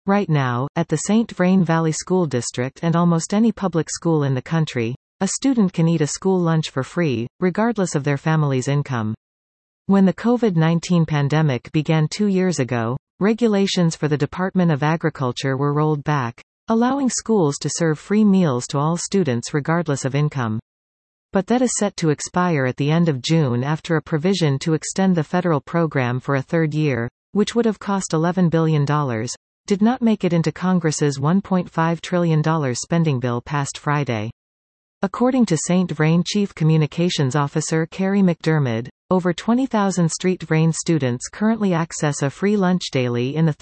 Right now, at the St. Vrain Valley School District and almost any public school in the country, a student can eat a school lunch for free, regardless of their family's income. When the COVID-19 pandemic began 2 years ago, regulations for the Department of Agriculture were rolled back, allowing schools to serve free meals to all students regardless of income. But that is set to expire at the end of June after a provision to extend the federal program for a third year, which would have cost $11 billion, did not make it into Congress's $1.5 trillion spending bill passed Friday. According to St. Vrain Chief Communications Officer Carrie McDermott, over 20,000 St. Vrain students currently access a free lunch daily in the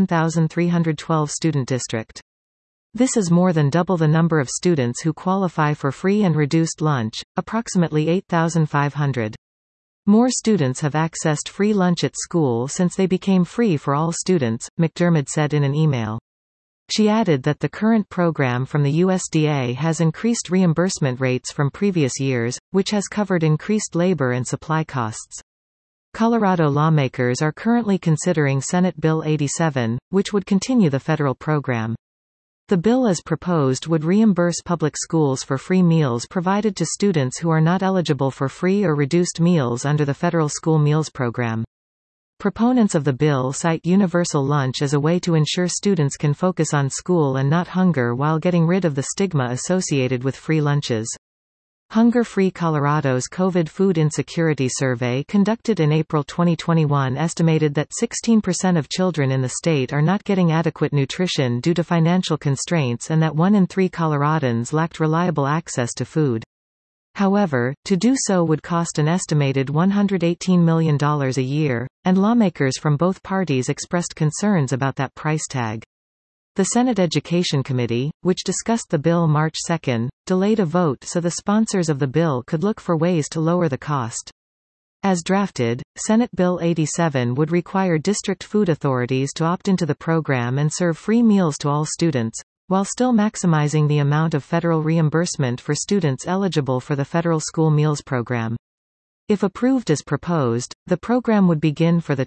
31,312 student district. This is more than double the number of students who qualify for free and reduced lunch, approximately 8,500. More students have accessed free lunch at school since they became free for all students, McDermott said in an email. She added that the current program from the USDA has increased reimbursement rates from previous years, which has covered increased labor and supply costs. Colorado lawmakers are currently considering Senate Bill 87, which would continue the federal program. The bill as proposed would reimburse public schools for free meals provided to students who are not eligible for free or reduced meals under the federal school meals program. Proponents of the bill cite universal lunch as a way to ensure students can focus on school and not hunger while getting rid of the stigma associated with free lunches. Hunger Free Colorado's COVID Food Insecurity Survey conducted in April 2021 estimated that 16% of children in the state are not getting adequate nutrition due to financial constraints and that 1 in 3 Coloradans lacked reliable access to food. However, to do so would cost an estimated $118 million a year, and lawmakers from both parties expressed concerns about that price tag. The Senate Education Committee, which discussed the bill March 2, delayed a vote so the sponsors of the bill could look for ways to lower the cost. As drafted, Senate Bill 87 would require district food authorities to opt into the program and serve free meals to all students, while still maximizing the amount of federal reimbursement for students eligible for the federal school meals program. If approved as proposed, the program would begin for the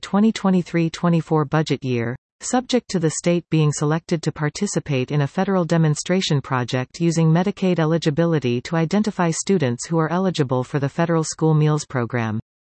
2023-24 budget year, subject to the state being selected to participate in a federal demonstration project using Medicaid eligibility to identify students who are eligible for the federal school meals program.